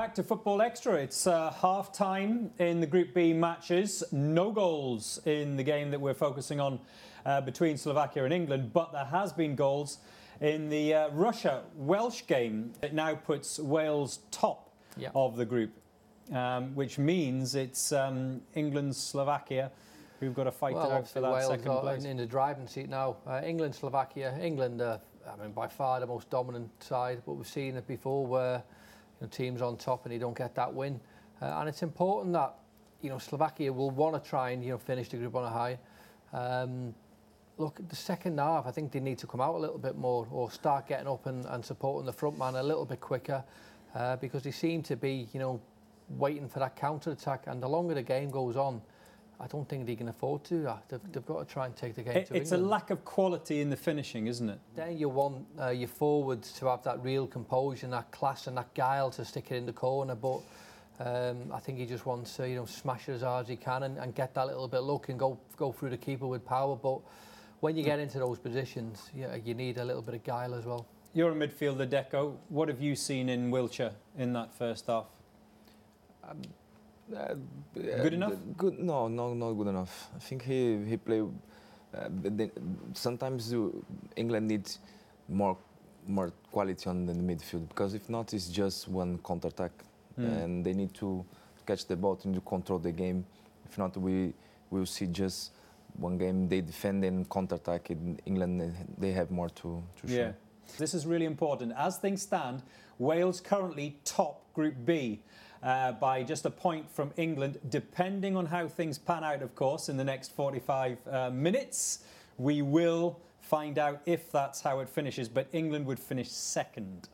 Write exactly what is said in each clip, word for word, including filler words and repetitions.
back to Football Extra. It's uh, half-time in the Group B matches. No goals in the game that we're focusing on uh, between Slovakia and England, but there has been goals in the uh, Russia-Welsh game. It now puts Wales top yep. of the group, um, which means it's um, England-Slovakia who've got to fight well, it out for that Wales second place. In the driving seat now. Uh, England-Slovakia. England, uh, I mean, by far the most dominant side, but we've seen it before where you know, teams on top and you don't get that win. Uh, and it's important that you know Slovakia will want to try and you know finish the group on a high. Um, look, the second half, I think they need to come out a little bit more or start getting up and, and supporting the front man a little bit quicker uh, because they seem to be, you know, waiting for that counter-attack. And the longer the game goes on, I don't think they can afford to do that. They've, they've got to try and take the game it, to It's England. a lack of quality in the finishing, isn't it? Then you want uh, your forwards to have that real composure and that class and that guile to stick it in the corner. But um, I think he just wants to, you know, smash it as hard as he can and, and get that little bit of luck and go go through the keeper with power. But when you get into those positions, yeah, you need a little bit of guile as well. You're a midfielder, Deco. What have you seen in Wiltshire in that first half? Um, Uh, good enough? Good? No, no, not good enough. I think he he played. Uh, the, sometimes you, England needs more more quality on the midfield because if not, it's just one counter attack, mm. and they need to catch the ball and to control the game. If not, we will see just one game they defend and counter attack. In England, they have more to to show. Yeah, this is really important. As things stand, Wales currently top Group B. Uh, by just a point from England, depending on how things pan out, of course, in the next forty-five uh, minutes. We will find out if that's how it finishes, but England would finish second.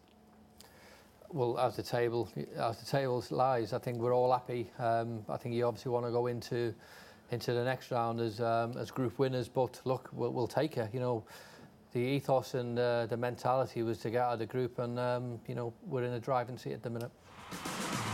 Well, as the table as the table lies, I think we're all happy. Um, I think you obviously want to go into into the next round as um, as group winners, but look, we'll, we'll take it. You know, the ethos and uh, the mentality was to get out of the group, and um, you know, we're in a driving seat at the minute.